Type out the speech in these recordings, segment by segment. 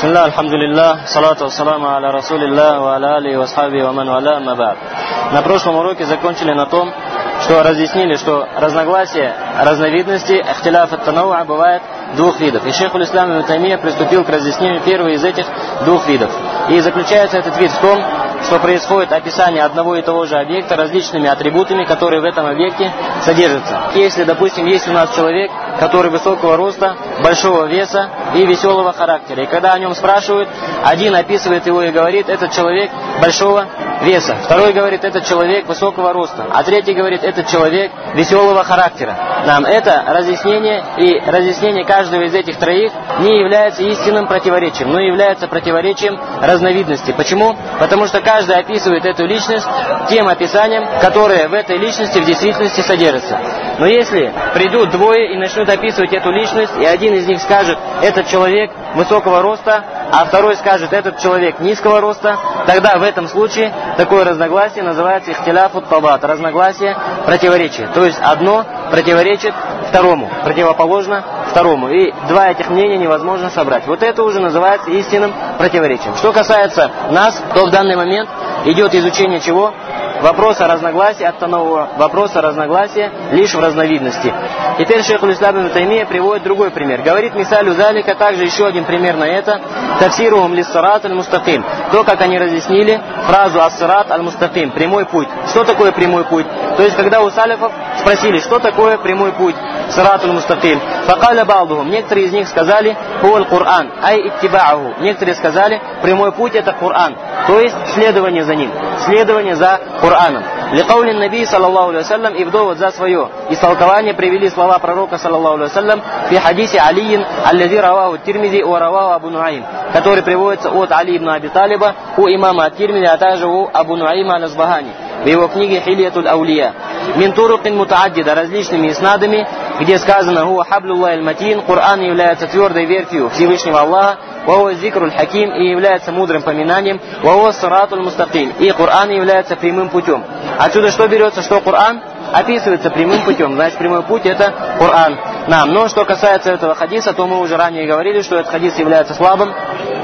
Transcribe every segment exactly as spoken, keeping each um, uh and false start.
Бисмилlah, альхамдулиллах, салату вассаламу аля расулиллах, ва аля алихи ва асхаби ва ман валя, амма ба'д. На прошлом уроке закончили на том, что разъяснили, что разногласия, разновидности, ихтиляф ат-танауа бывает двух видов. И шейх аль-Ислам ибн Таймия приступил к разъяснению первого из этих двух видов. И заключается этот вид в том, что происходит описание одного и того же объекта различными атрибутами, которые в этом объекте содержатся. Если, допустим, есть у нас человек, который высокого роста, большого веса и веселого характера. И когда о нем спрашивают, один описывает его и говорит, этот человек большого веса. Второй говорит, этот человек высокого роста. А третий говорит, этот человек веселого характера. Нам это разъяснение и разъяснение каждого из этих троих не является истинным противоречием, но является противоречием разновидности. Почему? Потому что каждый описывает эту личность тем описанием, которое в этой личности в действительности содержится. Но если придут двое и начнут описывать эту личность, и один из них скажет, этот человек высокого роста, а второй скажет, этот человек низкого роста, тогда в этом случае такое разногласие называется ихтиляф ат-табат, разногласие, противоречие. То есть одно противоречит второму, противоположно второму. И два этих мнения невозможно собрать. Вот это уже называется истинным противоречием. Что касается нас, то в данный момент идет изучение чего? Вопроса разногласия от таноуа, вопроса разногласия лишь в разновидности. Теперь шейх аль-Ислам ибн Таймия приводит другой пример. Говорит мисалю залика, также еще один пример на это, тафсируhum лис-сират аль-мустаким. То, как они разъяснили фразу ас-сират аль-мустаким, прямой путь. Что такое прямой путь? То есть, когда у салифов спросили, что такое прямой путь, сират аль-мустаким, факаля ба'духум, некоторые из них сказали, хуаль Кур'ан, ай иттиба'аху. Некоторые сказали, прямой путь это Кур'ан, то есть следование за ним, следование за Кур'аном. Ликаулин Наби саллаллаху алейхи вассалям, и в довод за свое истолкование привели слова пророка саллаллаху алейхи вассалям фи хадисе Алиин, аллази раваху Тирмизи, у раваху Абу Нуаим, который приводится от Али ибн Аби Талиба, у имама Ат-Тирмизи, а также у Абу Нуаима аль-Асбахани, в его книге Хильятуль Аулия. Мин турукин мутааддида, различными иснадами, где сказано «Хуа хаблуллах аль-матин», Кур'ан является твердой ветвью Всевышнего Аллаха, «Вахуа зикруль хаким», и является мудрым поминанием, «Вахуа сиратуль мустаким», и Кур'ан является прямым путем. Отсюда что берется, что Кур'ан описывается прямым путем, значит прямой путь это Кур'ан. Нам. Но что касается этого хадиса, то мы уже ранее говорили, что этот хадис является слабым,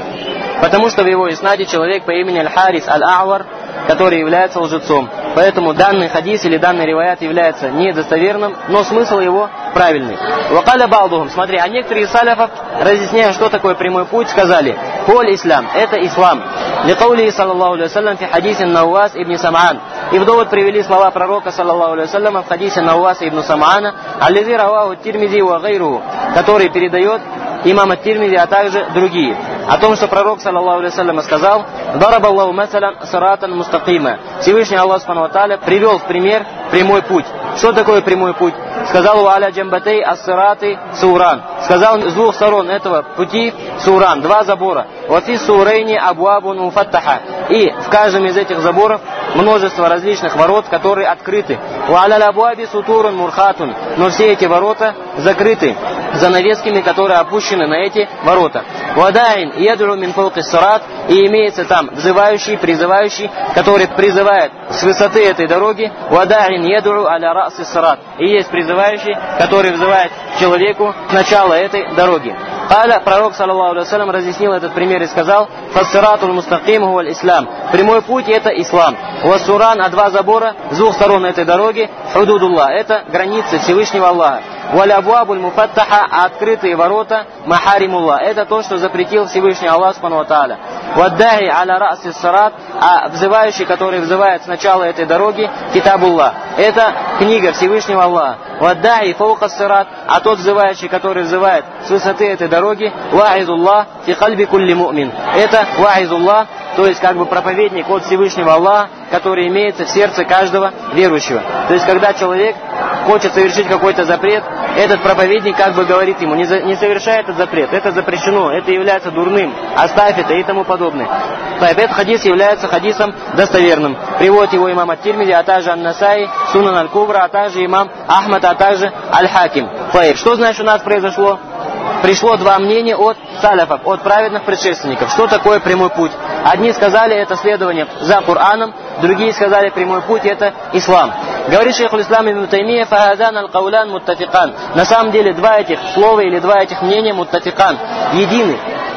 потому что в его иснаде человек по имени Аль-Харис Аль-А'вар, который является лжецом. Поэтому данный хадис или данный риваят является недостоверным, но смысл его правильный. Вакаля ба'духум, смотри, а некоторые из саляфов, разъясняя, что такое прямой путь, сказали, «Поль ислам», это ислам. Ликаули саллаллаху алейхи вассалям фи хадисе Науас ибн Сам'ан. И в довод привели слова пророка саллаллаху алейхи вассалям в хадисе Науаса ибн Сам'ана, аллази раваху Тирмизи ва гайруху, который передает имам Ат-Тирмизи, а также другие. О том, что пророк саллаллаху алейхи вассалям сказал, «Дарабаллаху масалям сиратан мустакима». Всевышний Аллах субхану ва тааля привел в пример прямой путь. Что такое прямой путь? Сказал «Аля джамбатей ас-сираты суран». Сказал с двух сторон этого пути суран, два забора. «Вафи сурейни абуабун муфаттаха». И в каждом из этих заборов множество различных ворот, которые открыты. «Ва'аля абуаби сутурун мурхатун». Но все эти ворота закрыты занавесками, которые опущены на эти ворота. «Вадайн ядру мин фауки сират». И имеется там взывающий, призывающий, который призывает с высоты этой дороги. «Вадайн ядру аля ра'си сират». И есть призывающий, который взывает человеку с начала этой дороги. Аля, пророк саллаллаху алейхи вассалям разъяснил этот пример и сказал, «Фассиратуль мустаким хуаль ислам». Прямой путь это ислам. «Вассуран», а два забора с двух сторон этой дороги, «Худудуллах», это границы Всевышнего Аллаха. «Валя абуабуль муфаттаха», а открытые ворота, «Махаримуллах», это то, что запретил Всевышний Аллах субхану ва тааля. «Ваддаи аля ра'си сират», а взывающий, который взывает с начала этой дороги, «Китабуллах», это книга Всевышнего Аллаха. «Ваддаи фаука сират», а тот взывающий, который взывает с высоты этой дороги, «Ва'изуллах фи кальби кулли му'мин», это «Ва'изуллах», то есть как бы проповедник от Всевышнего Аллаха, который имеется в сердце каждого верующего. То есть когда человек хочет совершить какой-то запрет, этот проповедник как бы говорит ему, не, за, не совершай этот запрет, это запрещено, это является дурным, оставь это и тому подобное. Этот хадис является хадисом достоверным. Приводит его имам Ат-Тирмизи, а также Ан-Насаи, Сунан Аль-Кубра, а также имам Ахмад, а также Аль-Хаким. Что значит у нас произошло? Пришло два мнения от саляфов, от праведных предшественников. Что такое прямой путь? Одни сказали, это следование за Кур'аном, другие сказали, прямой путь это ислам. Говорит шейх аль-Ислам ибн Таймия, фахадан аль-каулян муттафикан. На самом деле два этих слова или два этих мнения муттафикан, едины.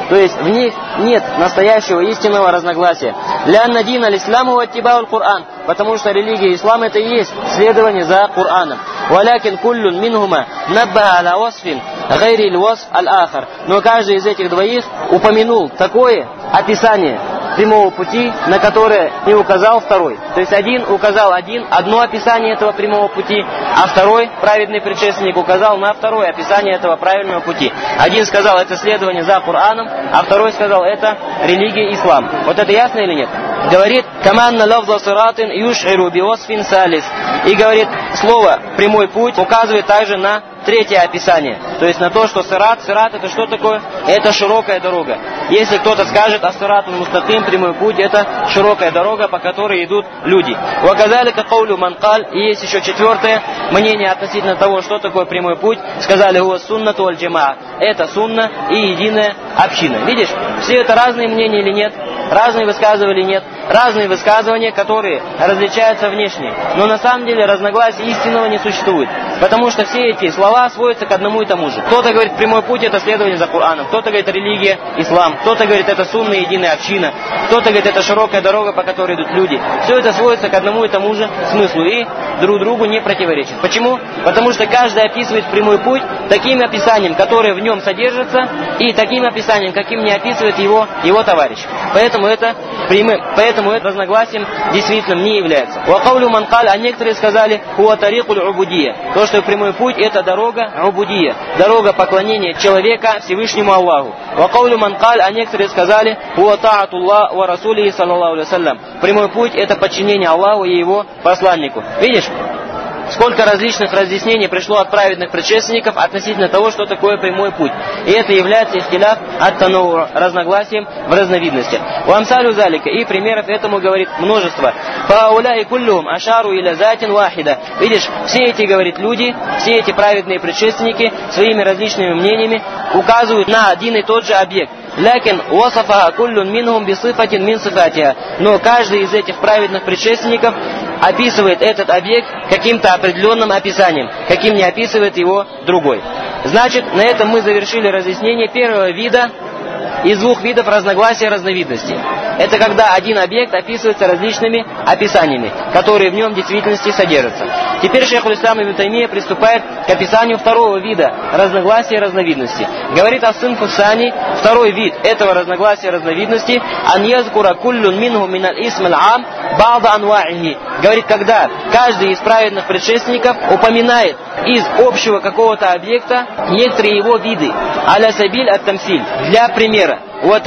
То есть в них нет настоящего истинного разногласия. «Лянна дин аль-исламу ваттибау Коран», потому что религия ислама это и есть следование за Кораном. «Валякин куллун минхума набба аля васфин гайри л-васф аль-ахар». Но каждый из этих двоих упомянул такое описание прямого пути, на которое не указал второй. То есть один указал один, одно описание этого прямого пути, а второй, праведный предшественник, указал на второе описание этого правильного пути. Один сказал, это следование за Кораном, а второй сказал, это религия ислам. Вот это ясно или нет? Говорит, «Каманна лавза сиратин юш'иру биосфин салис». И говорит, слово «прямой путь» указывает также на третье описание. То есть на то, что сират, сират это что такое? Это широкая дорога. Если кто-то скажет, а сират мустаким, прямой путь, это широкая дорога, по которой идут люди. Ваказалика каулю манкаль. И есть еще четвертое мнение относительно того, что такое прямой путь. Сказали, у суннату аль джамаа. Это сунна и единая община. Видишь, все это разные мнения или нет? Разные высказывания или нет? Разные высказывания, которые различаются внешне. Но на самом деле разногласий истинного не существует. Потому что все эти слова сводятся к одному и тому же. Кто-то говорит, прямой путь это следование за Кораном. Кто-то говорит, религия, ислам. Кто-то говорит, это сунна и единая община. Кто-то говорит, это широкая дорога, по которой идут люди. Все это сводится к одному и тому же смыслу и друг другу не противоречит. Почему? Потому что каждый описывает прямой путь таким описанием, которое в нем содержится, и таким описанием, каким не описывает его, его товарищ. Поэтому это прямым, поэтому это разногласием действительно не является. Вакаулю манкаль, а некоторые сказали, хуа тарикуль убудия. То, что прямой путь это дорога убудия, дорога поклонения человека Всевышнему Аллаху. Вакаулю манкаль, а некоторые сказали, хуа таатуллах ва расулихи саллаллаху алейхи вассалям. Прямой путь это подчинение Аллаху и его посланнику. Видишь? Сколько различных разъяснений пришло от праведных предшественников относительно того, что такое прямой путь. И это является ихтиляф ат-танаур, разногласием в разновидностях. У амсалю залика, и примеров этому говорит множество. Фауляи куллюм ашару иля затин вахида. Видишь, все эти, говорит, люди, все эти праведные предшественники своими различными мнениями указывают на один и тот же объект. Лякин уасафаха куллюн минхум бисифатин мин сифатиха. Но каждый из этих праведных предшественников описывает этот объект каким-то определенным описанием, каким не описывает его другой. Значит, на этом мы завершили разъяснение первого вида из двух видов разногласия разновидностей. Это когда один объект описывается различными описаниями, которые в нем в действительности содержатся. Теперь шейх аль-Ислам ибн Таймия приступает к описанию второго вида разногласия разновидности. Говорит ас-синфу сани, второй вид этого разногласия разновидности, ан язкура куллюн минху миналь исм аль-ам ба'да анва'ихи. Говорит, когда каждый из праведных предшественников упоминает из общего какого-то объекта некоторые его виды, аля сабиль ат-тамсиль, для примера.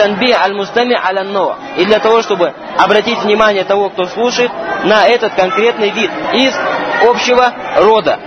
И для того, чтобы обратить внимание того, кто слушает, на этот конкретный вид из общего рода.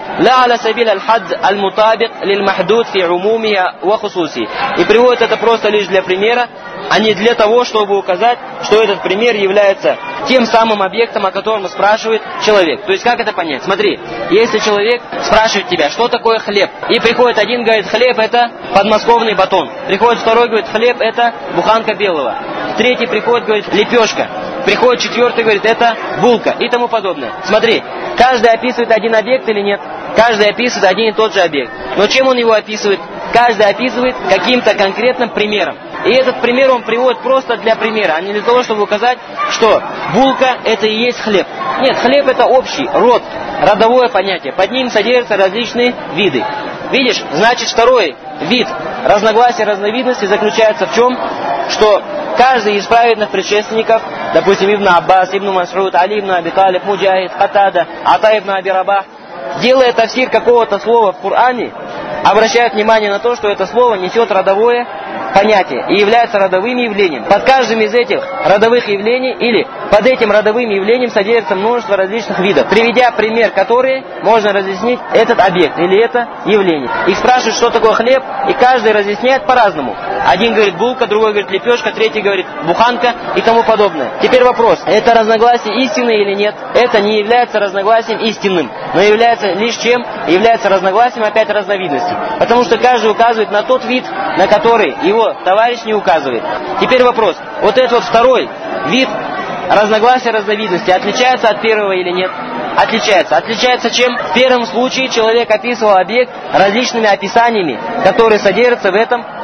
И приводит это просто лишь для примера, а не для того, чтобы указать, что этот пример является тем самым объектом, о котором спрашивает человек. То есть как это понять? Смотри, если человек спрашивает тебя, что такое хлеб, и приходит один, говорит, хлеб это подмосковный батон. Приходит второй, говорит, хлеб это буханка белого. Третий приходит, говорит, лепешка. Приходит четвертый, говорит, это булка и тому подобное. Смотри, каждый описывает один объект или нет? Каждый описывает один и тот же объект. Но чем он его описывает? Каждый описывает каким-то конкретным примером. И этот пример он приводит просто для примера, а не для того, чтобы указать, что булка это и есть хлеб. Нет, хлеб это общий род, родовое понятие. Под ним содержатся различные виды. Видишь, значит второй вид разногласия разновидности заключается в чем? Что каждый из праведных предшественников, допустим, Ибн Аббас, Ибн Мас'уд, Али ибн Аби Талиб, Муджахид, Катада, Ата ибн Аби Рабах, делая тафсир какого-то слова в Коране, обращают внимание на то, что это слово несет родовое понятие и является родовым явлением. Под каждым из этих родовых явлений или под этим родовым явлением содержится множество различных видов, приведя пример, который можно разъяснить этот объект или это явление. Их спрашивают, что такое хлеб, и каждый разъясняет по-разному. Один говорит булка, другой говорит лепешка, третий говорит буханка и тому подобное. Теперь вопрос, это разногласие истинное или нет? Это не является разногласием истинным, но является лишь чем? Является разногласием опять разновидностей. Потому что каждый указывает на тот вид, на который его товарищ не указывает. Теперь вопрос, вот этот вот второй вид разногласия разновидности отличается от первого или нет? Отличается. Отличается чем? В первом случае человек описывал объект различными описаниями, которые содержатся в этом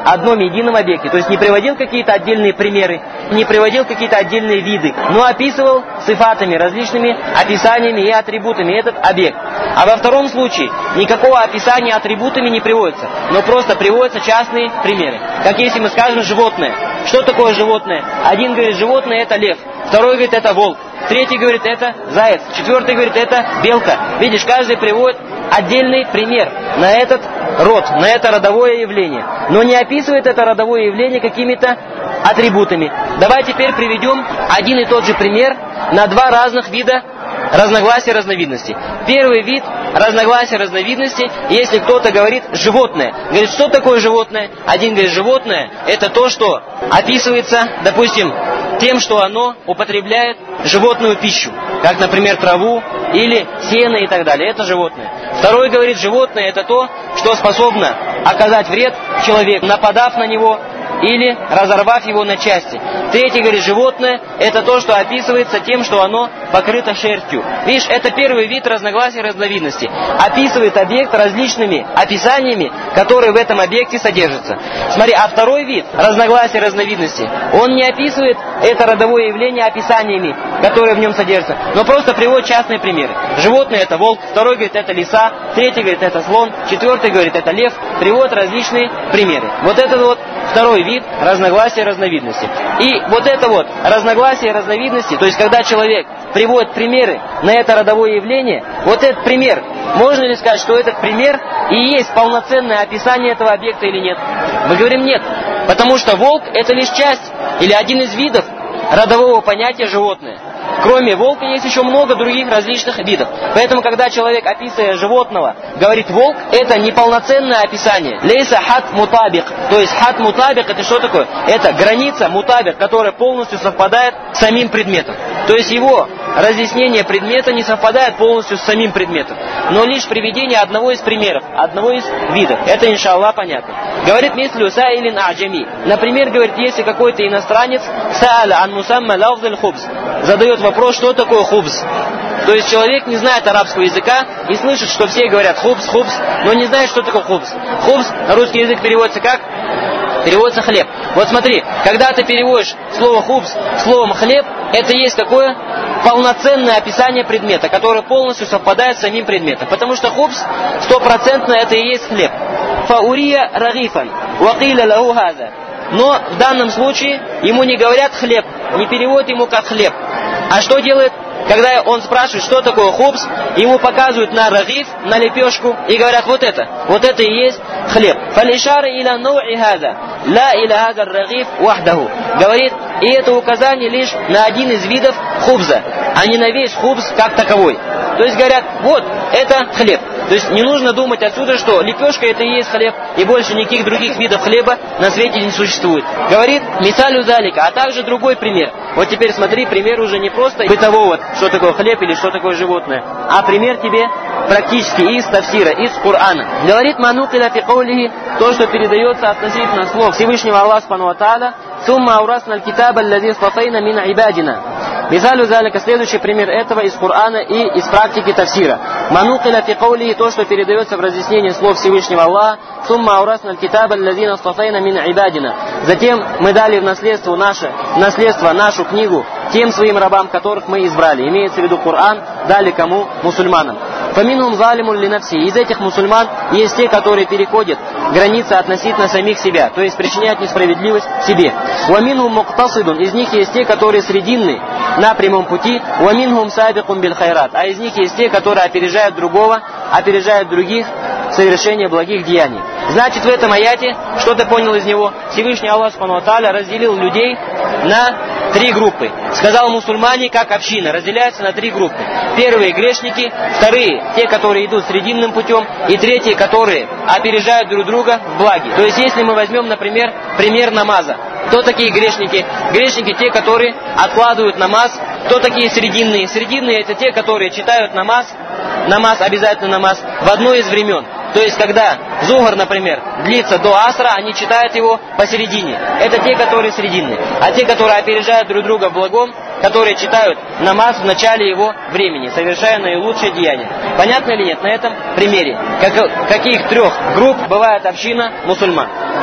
одном едином объекте. То есть не приводил какие-то отдельные примеры, не приводил какие-то отдельные виды, но описывал сифатами, различными описаниями и атрибутами этот объект. А во втором случае никакого описания атрибутами не приводится, но просто приводятся частные примеры. Как если мы скажем животное. Что такое животное? Один говорит, животное это лев, второй говорит, это волк, третий говорит, это заяц, четвертый говорит, это белка. Видишь, каждый приводит отдельный пример на этот род, на это родовое явление, но не описывает это родовое явление какими-то атрибутами. Давай теперь приведем один и тот же пример на два разных вида разногласия разновидностей. Первый вид разногласия разновидностей, если кто-то говорит животное. Говорит, что такое животное? Один говорит, животное это то, что описывается, допустим, тем, что оно употребляет животную пищу, как, например, траву или сено и так далее. Это животное. Второй говорит, животное это то, что способно оказать вред человеку, нападав на него или разорвав его на части. Третий говорит, животное это то, что описывается тем, что оно покрыто шерстью. Видишь, это первый вид разногласий разновидности. Описывает объект различными описаниями, которые в этом объекте содержатся. Смотри, а второй вид разногласий разновидности, он не описывает это родовое явление описаниями, которые в нем содержатся, но просто приводит частные примеры. Животное это волк, второй говорит, это лиса, третий говорит, это слон, четвертый говорит, это лев, приводит различные примеры. Вот это вот второй вид разногласия разновидности. И вот это вот разногласие разновидности, то есть когда человек приводит примеры на это родовое явление, вот этот пример, можно ли сказать, что этот пример и есть полноценное описание этого объекта или нет? Мы говорим нет, потому что волк это лишь часть или один из видов родового понятия животное. Кроме волка есть еще много других различных видов. Поэтому, когда человек, описывая животного, говорит волк, это неполноценное описание. Лейса хат мутабик. То есть хат мутабик это что такое? Это граница мутабик, которая полностью совпадает с самим предметом. То есть его разъяснение предмета не совпадает полностью с самим предметом, но лишь приведение одного из примеров, одного из видов. Это, иншаллах, понятно. Говорит мислю саилин аджами. Например, говорит, если какой-то иностранец сааля ан мусамма лавзаль хубз, задает вопрос, что такое хубз. То есть человек не знает арабского языка и слышит, что все говорят хубз, хубз, но не знает, что такое хубз. Хубз на русский язык переводится как? Переводится хлеб. Вот смотри, когда ты переводишь слово хубз словом хлеб, это есть какое? Полноценное описание предмета, которое полностью совпадает с самим предметом. Потому что хубз стопроцентно это и есть хлеб. Фаурия рагифан, вакиля лаху хаза. Но в данном случае ему не говорят хлеб, не переводят ему как хлеб. А что делает? Когда он спрашивает, что такое хубз, ему показывают на рагиф, на лепешку, и говорят, вот это, вот это и есть хлеб. Фалишара иля науи хаза, ла иля хаза рагиф вахдаху. Говорит, и это указание лишь на один из видов хубза, а не на весь хубз как таковой. То есть говорят, вот, это хлеб. То есть не нужно думать отсюда, что лепешка это и есть хлеб, и больше никаких других видов хлеба на свете не существует. Говорит, мисалю залика, а также другой пример. Вот теперь смотри, пример уже не просто бытового, что такое хлеб или что такое животное, а пример тебе практически из тафсира, из Корана. Говорит, манукиля фи каулихи, то, что передается относительно слов Всевышнего Аллаха субхану ва тааля, сумма аурасна аль-китаба аллази стафайна мин ибадина. Мисалю залика, следующий пример этого из Корана и из практики тафсира. Манукиля фи каулихи, то, что передается в разъяснении слов Всевышнего Аллаха, сумма аурасна аль-китаба аллази стафайна мин ибадина. Затем мы дали в наследство наше, в наследство нашу книгу тем своим рабам, которых мы избрали. Имеется в виду Коран, дали кому? Мусульманам. Фаминхум залимун ли нафси. Из этих мусульман есть те, которые переходят границы относительно самих себя, то есть причиняют несправедливость себе. Уаминхум муктасидун. Из них есть те, которые срединны на прямом пути. Уаминхум сабикун биль хайрат. А из них есть те, которые опережают другого, опережают других в совершении благих деяний. Значит, в этом аяте, что ты понял из него? Всевышний Аллах субхану ва тааля разделил людей на три группы. Сказал, мусульмане как община разделяются на три группы. Первые грешники, вторые те, которые идут срединным путем, и третьи, которые опережают друг друга в благе. То есть, если мы возьмем, например, пример намаза, кто такие грешники? Грешники те, которые откладывают намаз. Кто такие срединные? Срединные это те, которые читают намаз, намаз, обязательно намаз, в одно из времен. То есть, когда зухр, например, длится до асра, они читают его посередине. Это те, которые срединные. А те, которые опережают друг друга в благом, которые читают намаз в начале его времени, совершая наилучшее деяние. Понятно или нет на этом примере? Как, каких трех групп бывает община мусульман?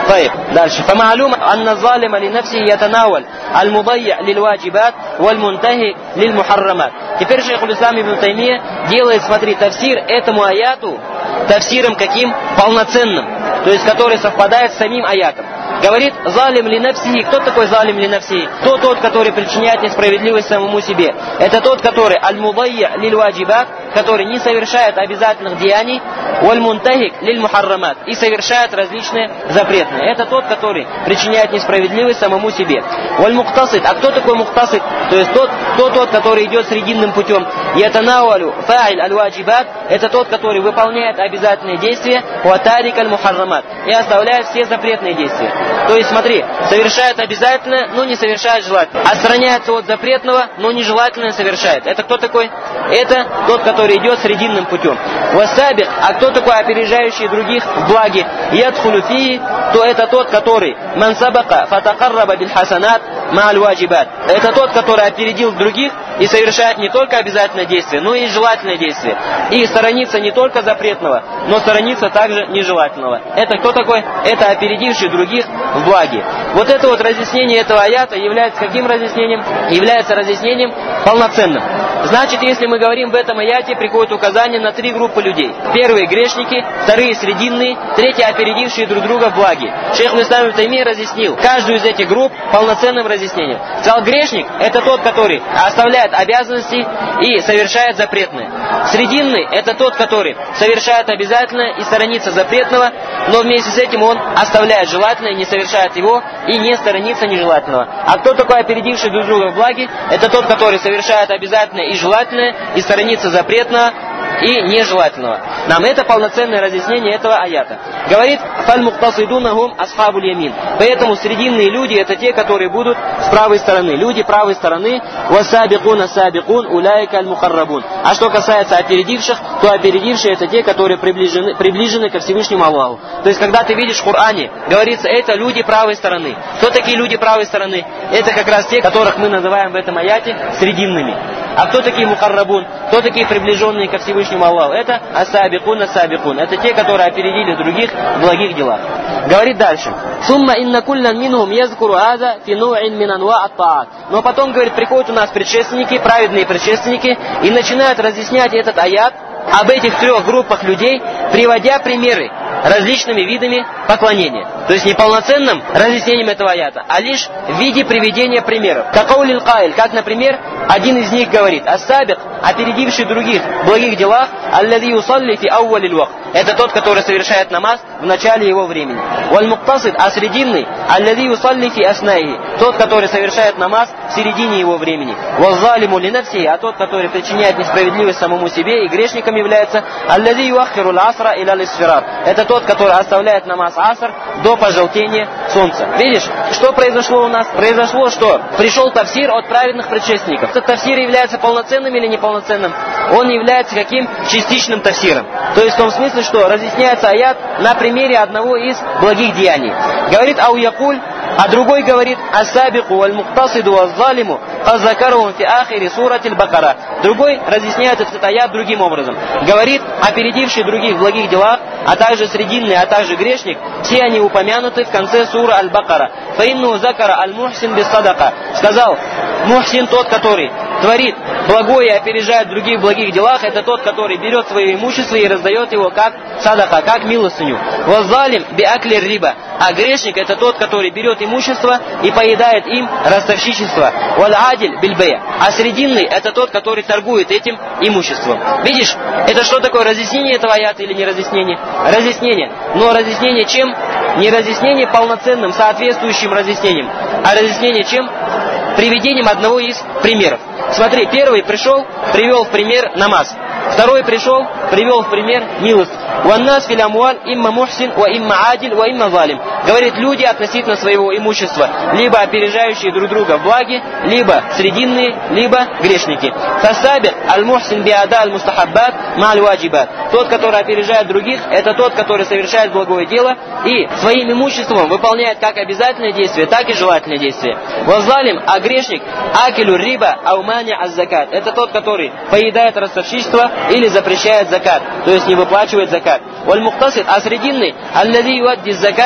طيب, дальше. فمعلوم أن الظالم لنفسه يتناول المضيع للواجبات والمنتهك للمحرمات. Теперь шейх аль-Ислам ибн Таймия делает, смотри, тафсир этому аяту тафсиром каким? Полноценным, то есть который совпадает с самим аятом. Говорит, залим ли нафсихи. Кто такой залим ли нафсихи? Кто тот, который причиняет несправедливость самому себе? Это тот, который аль-мудайя лиль ваджибат, который не совершает обязательных деяний, валь-мунтахик лиль мухаррамат, и совершает различные запретные. Это тот, который причиняет несправедливость самому себе. Валь-мухтасид. А кто такой мухтасид? То есть тот, кто тот, который идет срединным путем. Ятанауалю фа'иль аль-ваджибат. Это тот, который выполняет обязательные действия, ватарик аль-мухаррамат, и оставляет все запретные действия. То есть, смотри, совершает обязательное, но не совершает желательное. Отстраняется от запретного, но нежелательное совершает. Это кто такой? Это тот, который идет срединным путем. Васабик. А кто такой опережающий других в благе? Ядхулю фии. То это тот, который мансабака фатакарраба биль хасанат ма'аль ваджибат. Это тот, который опередил других и совершает не только обязательное действие, но и желательное действие. И сторонится не только запретного, но сторонится также нежелательного. Это кто такой? Это опередивший других в благе. Вот это вот разъяснение этого аята является каким разъяснением? Является разъяснением полноценным. Значит, если мы говорим в этом аяте, приходит указание на три группы людей. Первые грешники, вторые срединные, третьи опередившие друг друга в благе. Шейх аль-Ислам ибн Таймия разъяснил каждую из этих групп полноценным разъяснением. Сказал, грешник — это тот, который оставляет обязанности и совершает запретное. Срединный — это тот, который совершает обязательное и сторонится запретного, но вместе с этим он оставляет желательное, не совершает его и не сторонится нежелательного. А кто такой опередивший друг друга в благе? Это тот, который совершает обязательное и желательное и сторонится запретного и нежелательного. Нам это полноценное разъяснение этого аята. Говорит, фаль-мухтасидунахум асхабуль ямин. Поэтому срединные люди — это те, которые будут с правой стороны. Люди правой стороны. Васабикуна сабикун уляйка аль-мухаррабун. А что касается опередивших, то опередившие — это те, которые приближены, приближены ко Всевышнему Аллаху. То есть, когда ты видишь в Коране, говорится, это люди правой стороны. Кто такие люди правой стороны? Это как раз те, которых мы называем в этом аяте срединными. А кто такие мухаррабун? Кто такие приближенные ко Всевышнему Аллаху? Это асабикун асабикун. Это те, которые опередили других в благих делах. Говорит дальше. Сумма инна куллян минхум язкуру аза фи ну'ин мин анва ат-таат. Но потом, говорит, приходят у нас предшественники, праведные предшественники, и начинают разъяснять этот аят об этих трех группах людей, приводя примеры различными видами поклонения. То есть не полноценным разъяснением этого аята, а лишь в виде приведения примеров. Какаулил каиль, как, например, один из них говорит, ас-сабик, опередивший других в благих делах, аллади юсалли фи аувалил вакт. Это тот, который совершает намаз в начале его времени. Валь-муктасид, а срединный, аллади юсалли фи аснайхи, тот, который совершает намаз в середине его времени. Валь-залиму ли нафсихи, а тот, который причиняет несправедливость самому себе и грешником является, аллади юаххиру л-асра иля лисфирар. Это тот, который оставляет намаз аср до пожелтения солнца. Видишь, что произошло у нас? Произошло, что пришел тафсир от праведных предшественников. Этот тафсир является полноценным или неполноценным? Он является каким? Частичным тафсиром. То есть в том смысле, что разъясняется аят на примере одного из благих деяний. Говорит ау якуль, а другой говорит асабику валь-мухтасиду валь-залиму казакарухум фи ахири суратиль бакара. Другой разъясняет этот аят другим образом. Говорит, опередивший других в благих делах, а также срединный, а также грешник, все они упомянуты в конце сура Аль-Бакара. Фаинну закара аль-мухсин без садака. Сказал, мухсин тот, который творит благое и опережает других в благих делах, это тот, который берет свое имущество и раздает его как садака, как милостыню. Вазалим би аклир риба. А грешник — это тот, который берет имущество и поедает им ростовщичество. Валь-адиль биль-бея. А срединный — это тот, который торгует этим имуществом. Видишь, это что такое? Разъяснение этого аята или не разъяснение? Разъяснение. Но разъяснение чем? Не разъяснение полноценным, соответствующим разъяснением, а разъяснение чем? Приведением одного из примеров. Смотри, первый пришел, привел в пример намаз. Второй пришел, привел в пример милость. Ваннас фил амуаль имма мухсин, ва имма адиль, ва имма залим. Говорит, люди относительно своего имущества, либо опережающие друг друга в благе, либо срединные, либо грешники. Фасабик аль-мухсин биада аль-мустахаббат ма'аль ваджибат. Тот, который опережает других, это тот, который совершает благое дело и своим имуществом выполняет как обязательное действие, так и желательное действие. Вазалим, а грешник, акилю риба аумани аз-закат. Это тот, который поедает ростовщичество или запрещает закат, то есть не выплачивает закат. Валь-мухтасид, а срединный, аллади юадди зака, это тот,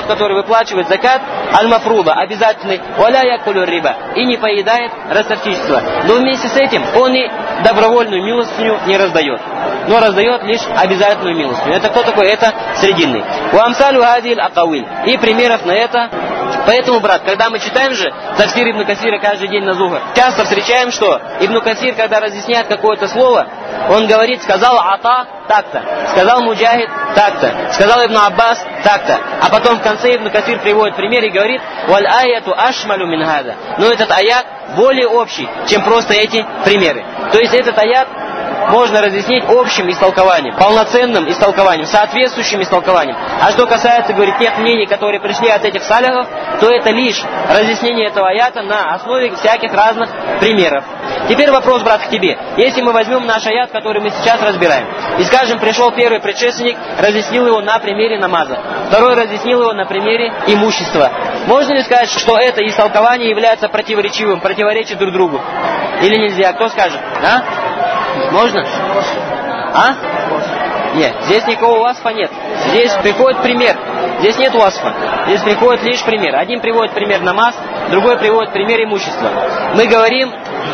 который выплачивает закат, аль-мафруда, обязательный, валя якулю риба, и не поедает ростовщичество. Но вместе с этим он и добровольную милостыню не раздает, но раздает лишь обязательную милостыню. Это кто такой? Это срединный. Уамсалю хадиль акавиль. И примеров на это. Поэтому, брат, когда мы читаем же тафсир Ибн Касира каждый день на зухр, часто встречаем, что Ибн Касир, когда разъясняет какое-то слово, он говорит, сказал Ата так-то, сказал Муджахид так-то, сказал Ибн Аббас так-то, а потом в конце Ибн Касир приводит пример и говорит, «Валь аяту ашмалю мин хада». Но этот аят более общий, чем просто эти примеры. То есть этот аят можно разъяснить общим истолкованием, полноценным истолкованием, соответствующим истолкованием. А что касается, говорит, тех мнений, которые пришли от этих салихов, то это лишь разъяснение этого аята на основе всяких разных примеров. Теперь вопрос, брат, к тебе. Если мы возьмем наш аят, который мы сейчас разбираем, и скажем, пришел первый предшественник, разъяснил его на примере намаза, второй разъяснил его на примере имущества. Можно ли сказать, что это истолкование является противоречивым, противоречит друг другу? Или нельзя? Кто скажет? А? Можно? А? Нет, здесь никакого васфа нет. Здесь приходит пример. Здесь нет васфа. Здесь приходит лишь пример. Один приводит пример намаз, другой приводит пример имущества. Мы говорим...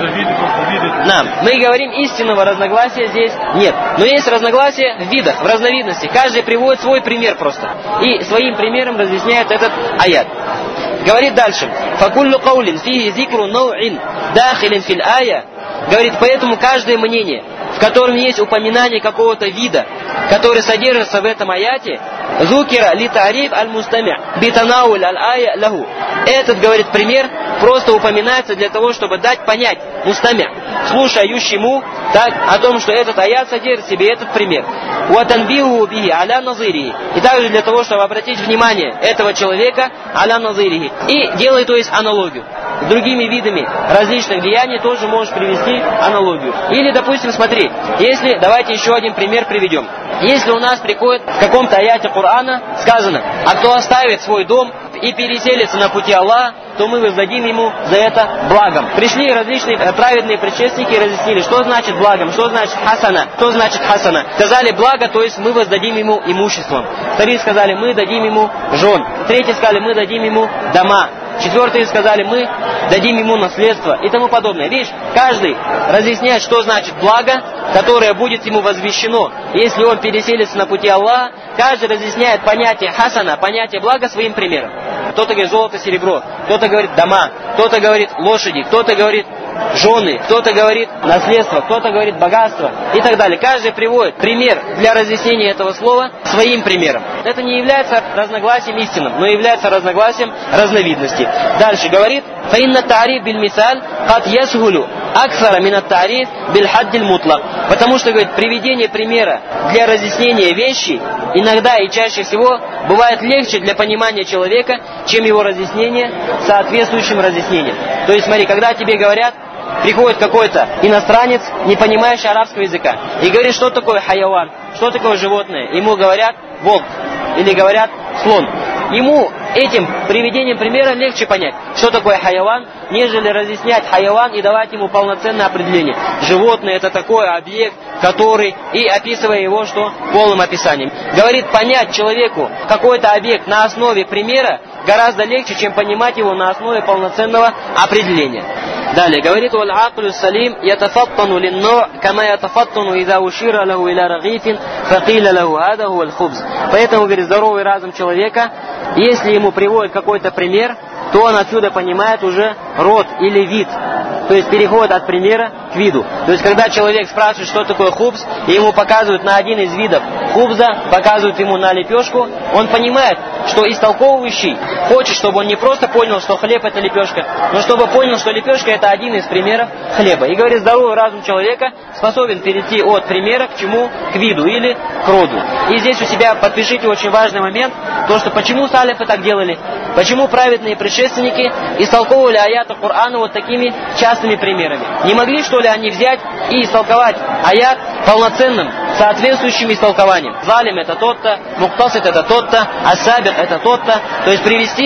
Нам. Мы говорим, истинного разногласия здесь нет. Но есть разногласие в видах, в разновидности. Каждый приводит свой пример просто. И своим примером разъясняет этот аят. Говорит дальше. «Факуллю каулин фихи зикру нау'ин дахилин фил ая». Говорит, поэтому каждое мнение, в котором есть упоминание какого-то вида, который содержится в этом аяте, «Зукира ли тариф аль-мустамя битанауль аль-ая лаху». Этот, говорит, пример просто упоминается для того, чтобы дать понять мустамя, слушающему, так, о том, что этот аят содержит в себе этот пример. «Уатанбиху биhi аля назириhi». И также для того, чтобы обратить внимание этого человека аля назириhi. И делай, то есть, аналогию. С другими видами различных деяний тоже можешь привести аналогию. Или, допустим, смотри, если, давайте еще один пример приведем. Если у нас приходит в каком-то аяте Корана сказано, а кто оставит свой дом и переселится на пути Аллаха, то мы воздадим ему за это благом. Пришли различные праведные предшественники и разъяснили, что значит благом, что значит хасана, что значит хасана. Сказали благо, то есть мы воздадим ему имуществом. Вторые сказали, мы дадим ему жен. Третьи сказали, мы дадим ему дома. Четвертые сказали, мы дадим ему наследство и тому подобное. Видишь, каждый разъясняет, что значит благо, которое будет ему возвещено, если он переселится на пути Аллаха. Каждый разъясняет понятие хасана, понятие блага своим примером. Кто-то говорит золото, серебро, кто-то говорит дома, кто-то говорит лошади, кто-то говорит жены, кто-то говорит наследство, кто-то говорит богатство и так далее. Каждый приводит пример для разъяснения этого слова своим примером. Это не является разногласием истинным, но является разногласием разновидности. Дальше говорит, فَإِنَّ التَّعْرِيفَ بِالْمِثَالِ قَدْ يَسْهُلُ أَكْثَرَ مِنَ التَّعْرِيفِ بِالْحَدِّ الْمُطْلَقِ. Потому что, говорит, приведение примера для разъяснения вещи иногда и чаще всего бывает легче для понимания человека, чем его разъяснение соответствующим разъяснением. То есть, смотри, когда тебе говорят, приходит какой-то иностранец, не понимающий арабского языка, и говорит, что такое хайаван, что такое животное. Ему говорят волк или говорят слон. Ему этим приведением примера легче понять, что такое хайаван, нежели разъяснять хайаван и давать ему полноценное определение. Животное — это такой объект, который, и описывая его, что полным описанием. Говорит, понять человеку какой-то объект на основе примера гораздо легче, чем понимать его на основе полноценного определения. Далее говорит, «Валь-аклю салим ятафаттану лин-но' кама ятафаттану иза ушира лаху иля рагифин факиля лаху хада хуаль хубз». Поэтому, говорит, здоровый разум человека, если ему приводит какой-то пример, то он отсюда понимает уже род или вид. То есть переходит от примера к виду. То есть когда человек спрашивает, что такое хубз, и ему показывают на один из видов хубза, показывают ему на лепешку, он понимает, что истолковывающий хочет, чтобы он не просто понял, что хлеб — это лепешка, но чтобы понял, что лепешка — это один из примеров хлеба. И говорит, здоровый разум человека способен перейти от примера к чему? К виду или к роду. И здесь у себя подпишите очень важный момент, то, что почему салифы так делали, почему праведные предшественники истолковывали аяты Корана вот такими частными примерами. Не могли, что ли, они взять и истолковать аят полноценным, соответствующим истолкованием. Залим — это тот-то, муктасид — это тот-то, асабир — это тот-то. То есть привести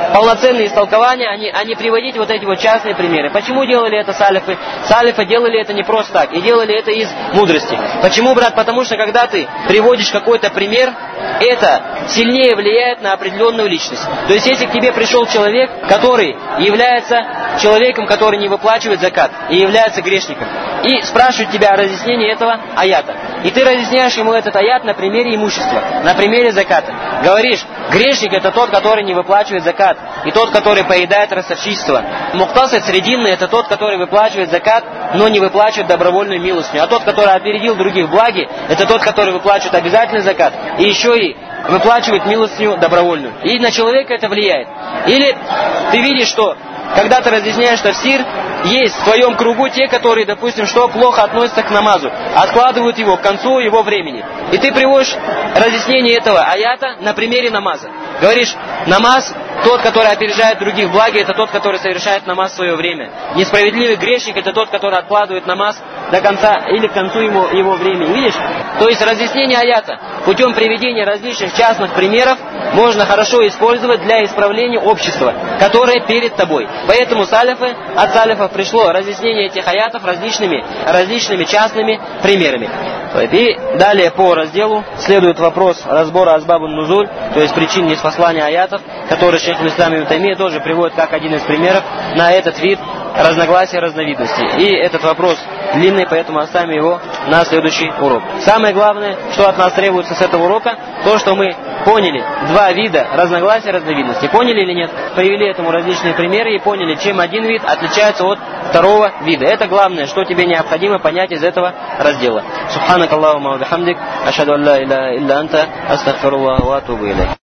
полноценные истолкования, а не, а не приводить вот эти вот частные примеры. Почему делали это салифы? Салифы делали это не просто так, и делали это из мудрости. Почему, брат? Потому что когда ты приводишь какой-то пример, это сильнее влияет на определенную личность. То есть, если к тебе пришел человек, который является человеком, который не выплачивает закат, и является грешником, и спрашивает тебя о разъяснении этого аята, и ты разъясняешь ему этот аят на примере имущества, на примере заката. Говоришь, грешник это тот, который не выплачивает закат, и тот, который поедает ростовщичество. Мухтасид срединный это тот, который выплачивает закат, но не выплачивает добровольную милостыню. А тот, который опередил других благи, это тот, который выплачивает обязательный закат, и еще и выплачивает милостыню добровольную. И на человека это влияет. Или ты видишь, что когда ты разъясняешь тафсир, есть в твоем кругу те, которые, допустим, что плохо относятся к намазу, откладывают его к концу его времени. И ты приводишь разъяснение этого аята на примере намаза. Говоришь, намаз, тот, который опережает других благи, это тот, который совершает намаз в свое время. Несправедливый грешник, это тот, который откладывает намаз до конца или к концу его, его времени. Видишь? То есть разъяснение аята путем приведения различных частных примеров можно хорошо использовать для исправления общества, которое перед тобой. Поэтому салифы, от салифов пришло разъяснение этих аятов различными, различными частными примерами. И далее по разделу следует вопрос разбора асбабун нузуль, то есть причин ниспослания аятов, который шейх ислам ибн Таймия тоже приводит как один из примеров на этот вид разногласия разновидностей. И этот вопрос длинный, поэтому оставим его на следующий урок. Самое главное, что от нас требуется с этого урока, то, что мы поняли два вида разногласия разновидностей. Поняли или нет? Привели этому различные примеры и поняли, чем один вид отличается от второго вида. Это главное, что тебе необходимо понять из этого раздела. Субханак Аллахумма ва бихамдик, ашхаду ан ла иляха илля анта, астагфируллаха ва атубу илейх.